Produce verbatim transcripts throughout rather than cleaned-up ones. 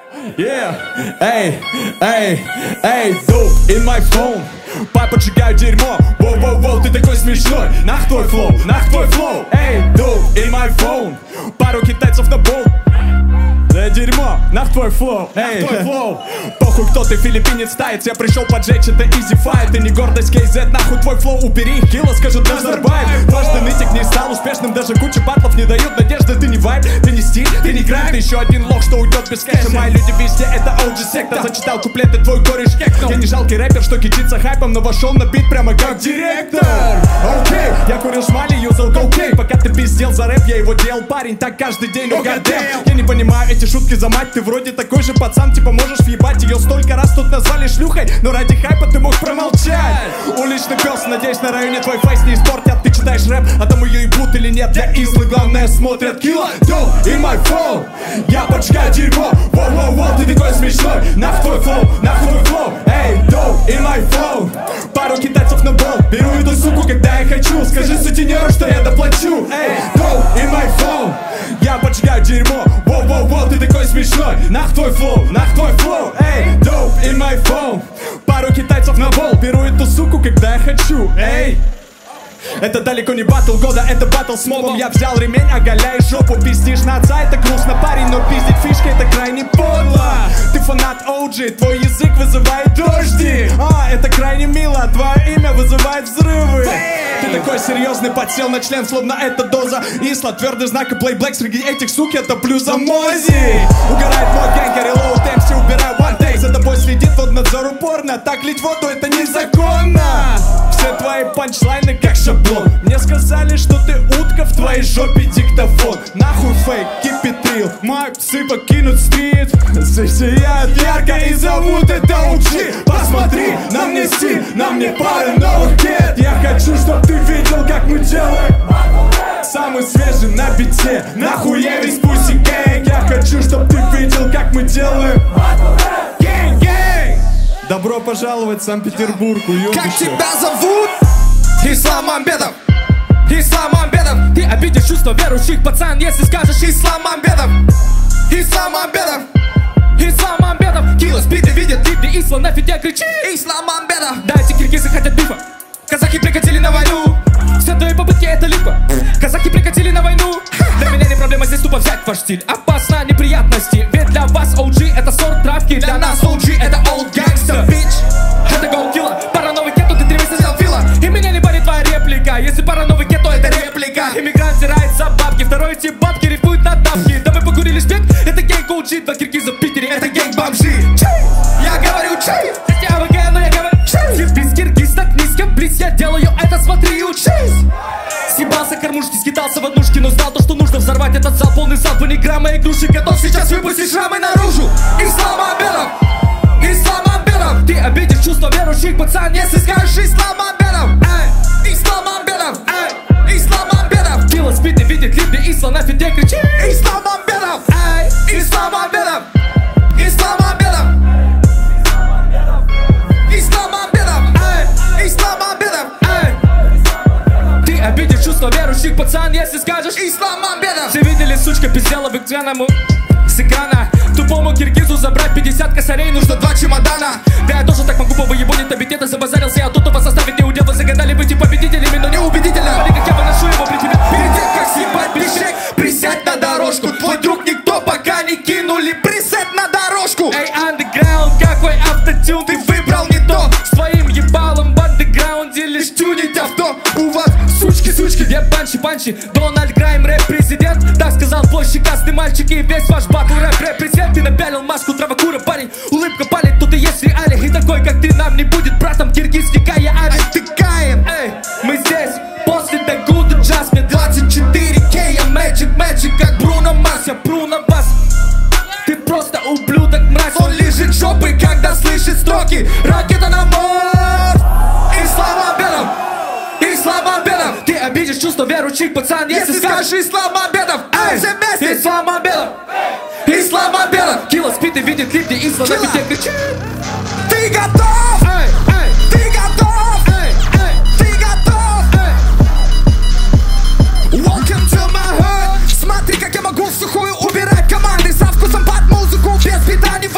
Yeah, эй, эй, эй, dope in my phone. Папа, поджигаю дерьмо. Воу-воу-воу, ты такой смешной. Нах твой флоу, нах твой флоу. Эй, dope in my phone. Пару китайцев на болт. Да дерьмо, нах твой флоу, эй, твой флоу. Похуй, кто ты, филиппинец, таец. Я пришел поджечь, это easy fight. Ты не гордость, кей зет, нахуй твой флоу убери. Килла скажет Назарбаев. Дважды нытик не стал успешным, даже куча батлов не дают надежды. Ты не вайб, ты не стиль, ты не грайм. Ты еще один лох, что уйдет без кэша. Мои люди везде, это оу джи секта. Зачитал куплеты, твой кореш кекнул. Я не жалкий рэпер, что кичится хайпом, но вошел на бит прямо как директор. Окей, я курил шмали, юзал коукей. Пока ты пиздел за рэп, я его делал, парень, так каждый день, но гадем. Я не понимаю эти шутки за мать, ты вроде такой же пацан, типа можешь въебать ее столько раз тут назвали шлюхой, но ради хайпа ты мог промолчать. Уличный пес, надеюсь, на районе твой фейс не испортят. Ты читаешь рэп, а там ее ебут или нет. Для Излы главное смотрят. Килла, dope in my phone. Я поджигаю дерьмо. Воу-воу-воу, ты такой смешной. Нах твой флоу, нах твой флоу. Эй, dope in my phone. Пару китайцев на бол. Беру эту суку, когда я хочу. Скажи сутенеру, что я доплачу. Эй, dope in my phone. Я поджигаю дерьмо. Воу-воу-воу, ты такой смешной. Нах твой флоу, нах твой флоу. Эй, dope in my phone. Пару китайцев на бол. Беру эту суку, когда я хочу. Эй. Это далеко не батл года, это батл с мобом. Я взял ремень, оголяй жопу. Пиздишь на отца, это грустно, парень, но пиздить фишки это крайне подло. Ты фанат оу джи, твой язык вызывает дожди. А, это крайне мило, твое имя вызывает взрывы. Ты такой серьезный, подсел на член, словно это доза Исла. Твердый знак и плейблэк среди этих сук, это блюза Мози. Угорает мой гэнг, релоуд, эм си, убираю one take. За тобой следит воднадзор упорно, так лить воду это незаконно. Все твои панчлайны как шаблон. Мне сказали, что ты утка, в твоей жопе диктофон. Нахуй фейк, keep it real. Мои псы покинут стрит, засияют ярко и зовут это оу джи. Посмотри, на мне стиль, на мне пара новых кет. Я хочу, чтоб ты видел, как мы делаем. Самый свежий на бите, нахуй я весь пуси гэнг. Я хочу, чтоб ты видел, как мы делаем. Гэнг-гэнг. Добро пожаловать в Санкт-Петербург, уёбище. Как тебя зовут? Исламамбетов. Исламамбетов. Ты обидишь чувства верующих, пацан, если скажешь Исламамбетов. Исламамбетов. Исламамбетов. Килла спит и видит клип, Исла нафиг я кричи. Исламамбетов. Да, эти киргизы хотят бифа. Казахи прикатили на войну. Все твои попытки это липа. Казахи прикатили на войну. Для меня не проблема здесь тупо взять ваш стиль. Опасно неприятности, ведь для вас оу джи это сорт травки. Для нас оу джи это old gangster, bitch. Это голкилла, пара новый кет, то ты три месяца взял фила. И меня не парит твоя реплика. Если пара новый кет, то это реплика. Иммигрант стирает за бабки, второй тип бабки рифует на тапки. Да мы покурили шпек, это гэнг оу джи. Два киргиза в Питере, это гэнг бомжи. Я говорю чей, я АВГ, но я говорю чей. Без киргиз так низко, близ я делаю это, смотри и учись. Съебался кормушки, скитался в однушке, но знал то, что нужно взорвать этот зал. Полный залп, ни грамма игрушек, готов сейчас выпустить шрамы наружу. Исламамбетов. Исламамбетов. Ты обидишь чувства верующих, пацан, если скажешь Исламамбетов. Эй, Исламамбетов. Эй, Исламамбетов. Килла спит и видит клип, где Исла нафиг где кричи. Исламамбетов. Эй, Исламамбетов. Исламамбетов. Исламамбетов. Эй, Исламамбетов. Эй. Ты обидишь чувства верующих, пацан, если скажешь Исламамбетов. Все видели, сучка пиздела в экраному с экрана. Тупому киргизу забрать пятьдесят косарей нужно два чемодана. Да я тоже так могу по выебонить обидета. Забазарился я тут, вас составить не удел. Вы загадали быть и победителями, но не убедительно. Смотри, как я выношу его при тебе. Перед тем, как съебать бешек, присядь на дорожку. Твой друг никто пока не кинули присед на дорожку. Эй, андеграунд, какой автотюн ты выбрал не то. С твоим ебалом в андеграунде лишь тюнить авто. У вас сучки-сучки, где панчи-панчи. Дональд Грайм, рэп-президент. Так сказал твой щекастый мальчик, и весь ваш батл рэп-репрезент. Ты напялил маску травокура, парень. Улыбка палит, тут и есть реалия. И такой, как ты, нам не будет братом. Киргизский Кая Ари, ты Каин. Эй, мы здесь после The Good Adjustment. Двадцать четыре кей, я Magic, Magic, как Бруно Марс. Я Бруно Бас. Ты просто ублюдок, мразь. Он лежит жопой, когда слышит строки. Ракета на мост. Исламамбетов. Исламамбетов. Ты обидишь чувства верующих, пацан, если скажешь Исламамбетов. Эй, все вместе. Исламамбетов. Исламамбетов. Килла спит и видит клип, где Исла нафиг где кричит. Ты готов? Эй, эй. Ты готов? Эй, эй. Ты готов? Эй. Welcome to my hood. Смотри, как я могу в сухую убирать команды со вкусом под музыку, без бита, не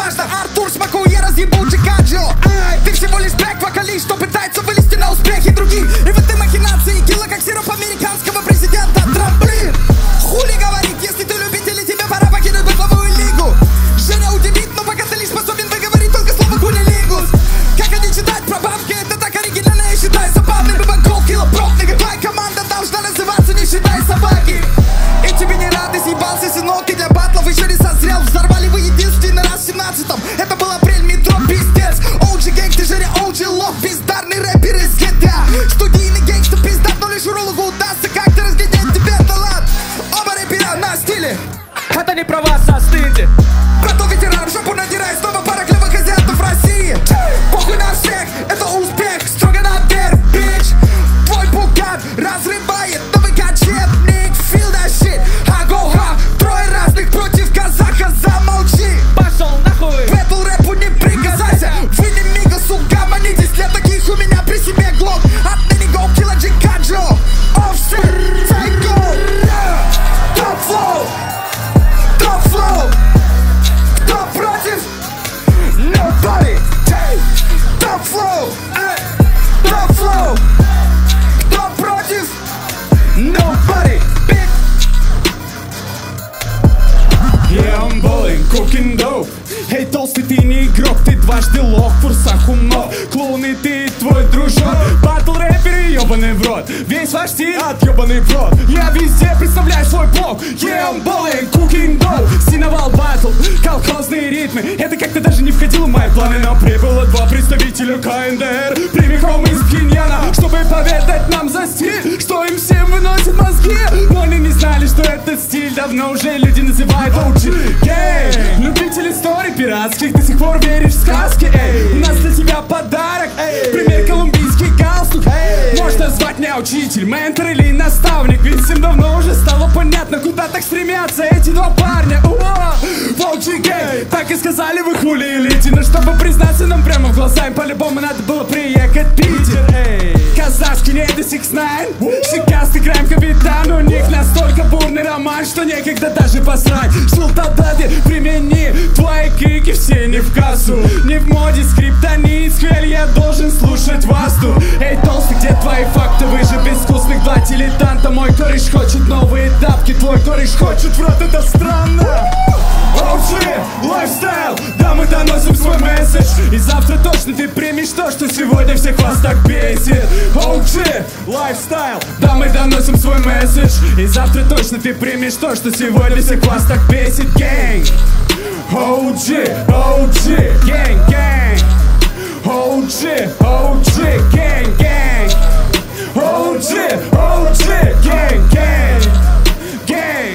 доп. Эй, толстый, ты не игрок, ты дважды лох в курсах умов. Клоуны, ты твой дружок. Батл рэперы, ебаный в рот. Весь ваш стиль отъебаный в рот. Я везде представляю свой блог. Yeah, I'm balling, cooking dough. Синовал батл, колхозные ритмы. Это как-то даже не входило в мои планы. Но прибыло два представителя ка эн дэ эр прямиком из Пхеньяна, чтобы поведать нам за стиль, что им всем выносит мозги. Но они не знали, что этот стиль давно уже люди называют о джи гэнг. Любитель историй пиратских, до сих пор веришь в сказки. Эй, у нас для тебя подарок. Эй, пример колумбийский галстук. Эй, можно звать меня учитель, ментор или наставник, ведь всем давно уже стало понятно, куда так стремятся эти два парня. о джи гэнг, так и сказали, вы хули элите. Но чтобы признаться нам прямо в глаза, им по-любому надо было приехать в Питер. Эй, казахский, не это сикс найн. Шикаст, играем капитан. У них настолько бурный роман, что некогда даже посрать. Шелтадади, примени твои крики, все не в кассу. Не в моде скриптонит, хель, я должен слушать вас тут. Эй, толстый, где твои факты? Вы же безвкусных два дилетанта. Мой кореш хочет новые тапки, твой кореш хочет в рот, это странно. о джи, лайфстайл, да, мы доносим свой месседж. И завтра точно ты примешь то, что сегодня всех вас так бесит. о джи, лайфстайл, да, мы доносим свой месседж. И завтра точно ты примешь то, что сегодня всех вас так бесит. Гэнг, о джи, о джи, гэнг, гэнг. о джи, о джи, гэнг, гэнг. о джи, о джи, гэнг, гэнг, гэнг.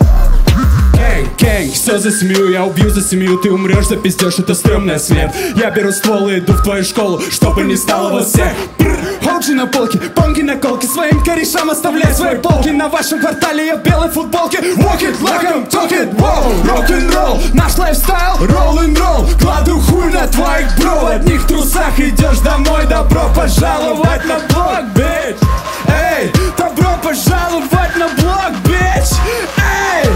Гэнг, все за семью, я убью за семью. Ты умрешь, запиздешь, это стрёмная смерть. Я беру ствол и иду в твою школу, чтобы не стало вас всех. о джи на полке, панки на колке, своим корешам оставляй свои полки. На вашем квартале я в белой футболке. Walk it like I'm talking, wow, рок-н-ролл, наш лайфстайл, ролл-н-ролл. Кладу хуй на твоих бро, в одних трусах идешь домой. Добро пожаловать на блог, бич. Эй, добро пожаловать на блог, бич. Эй,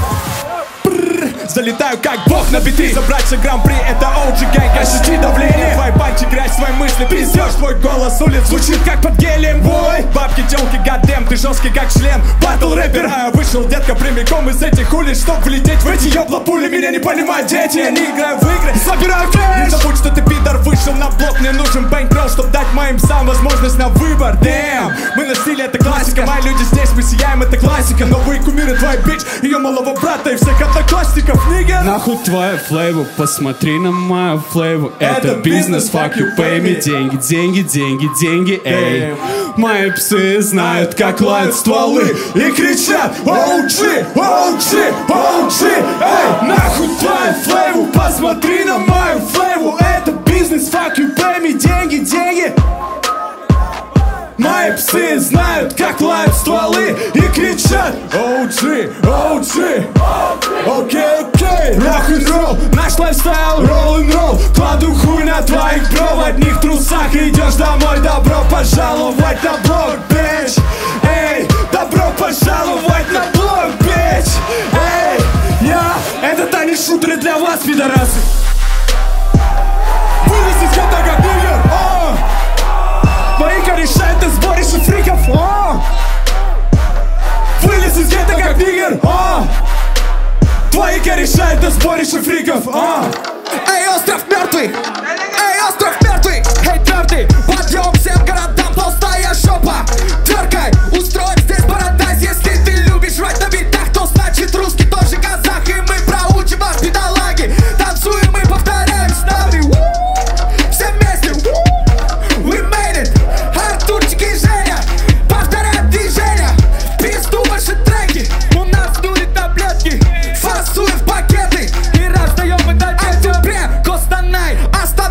залетаю как бог на биты. Забрать все гран-при, это о джи гэнг. Ощути давление, твои панчи, грязь, свои мысли. Пиздешь, твой голос улиц звучит как под гелием. Бой, бабки, телки, гаддем, ты жесткий как член. Батл рэпер, а вышел детка прямиком из этих улиц, чтоб влететь в эти ёбла пули. Меня не понимают дети, я не играю в игры, собираю кэш. Не забудь, что ты пидор, вышел на блок. Мне нужен бэнкролл, чтоб дать моим сам возможность на выбор. Дэм, мы на стиле, это классика. Мои люди здесь, мы сияем, это классика. Новые кумиры, твой бич, ее малого брата и всех одноклассников. Нахуй твою флейву, посмотри на мою флейву. Это бизнес, fuck you, pay me. Деньги, деньги, деньги, деньги, эй. Мои псы знают, как лают стволы и кричат о джи, о джи, о джи, эй. Нахуй твою флейву, посмотри на мою флейву. Это бизнес, fuck you, pay me. Деньги, деньги. Мои псы знают, как лают стволы и кричат о джи, о джи. Окей, окей, рок-н-ролл, наш лайфстайл, ролл-н-ролл. Кладу хуй на твоих бро, в одних трусах идешь домой. Добро пожаловать на блог, бич. Эй, добро пожаловать на блог, бич. Эй, я, это танец шутеры для вас, пидорасы. Вылез из года как нигер, о! Твои кореша, это сборище фриков, о! Вылез из гетто как нигер, о! Твои кореша, это сборище фриков, о! Эй, остров мертвый! Эй, остров мертвый! Эй, твердый! Подъем всем городам, толстая жопа! Тверкай! Устроим здесь парадайз. Если ты любишь рать на битах, то значит русский тоже казах. И мы проучим вас, бедолаги. Танцуем и повторяем с нами. Все вместе. We made it! Артурчик и Женя повторяют движения. Пизду ваши треки. У нас дули таблетки. Фасуем в пакеты и раздаем это детям. Костанай, оставь.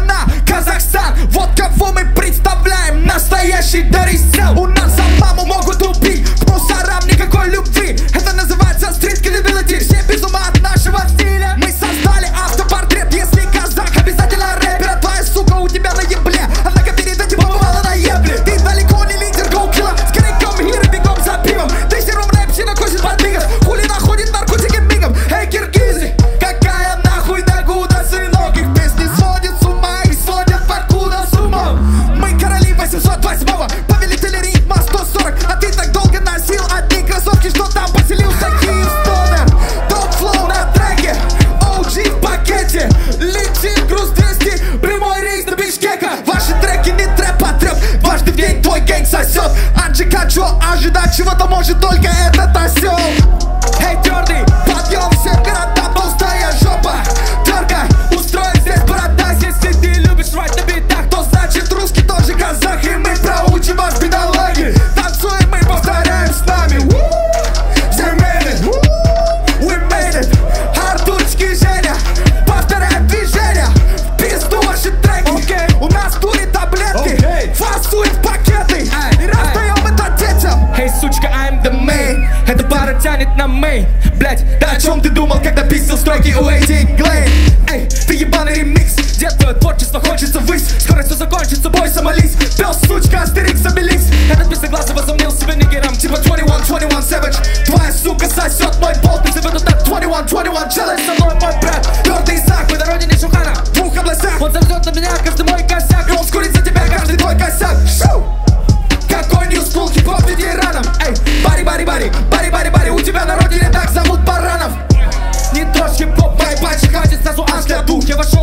может только этот осел. Эй, твердый, подъем всем городам, толстая жопа. Терка, устроим здесь борода. Если ты любишь рвать на битах, то значит русский тоже казах. И мы проучим вас, бедолаги. Танцуем мы, повторяем с нами. We made it, we made it. Артурчик Женя, повторяем движения. В пизду ваши треки, okay. У нас в туре таблетки, okay. Фасуем в пакеты, ай, и раздаем это детям. Эй, сучка, I'm the main. Эта пара тянет на мейн. Блять, да о чем ты думал, когда писал строки у Эйди Глейн? Эй, ты ебаный ремикс. Дед, твое творчество хочется ввысь. Скоро все закончится, бойся, молись. Пес, сучка, Астерикс, Обеликс. Этот пистоглазый возомнил себя нигером. Типа двадцать один, двадцать один Savage. Твоя сука сосет мой болт. Ты заведу так двадцать один, двадцать один Challenge. Со мной мой брат, твердый Исаак. мы на родине Шухана. В двух областях Он завезет на меня каждый мой косяк. И он скурит за тебя каждый твой косяк. Шоу! Какой ньюскул, хип-хоп ветеранам. Эй, бари, бари, бари, бари, бари, бари. У тебя на родине так зовут баранов. Не трожь хип-хоп, Бай-бай, хватит сразу аж для дух. я вошел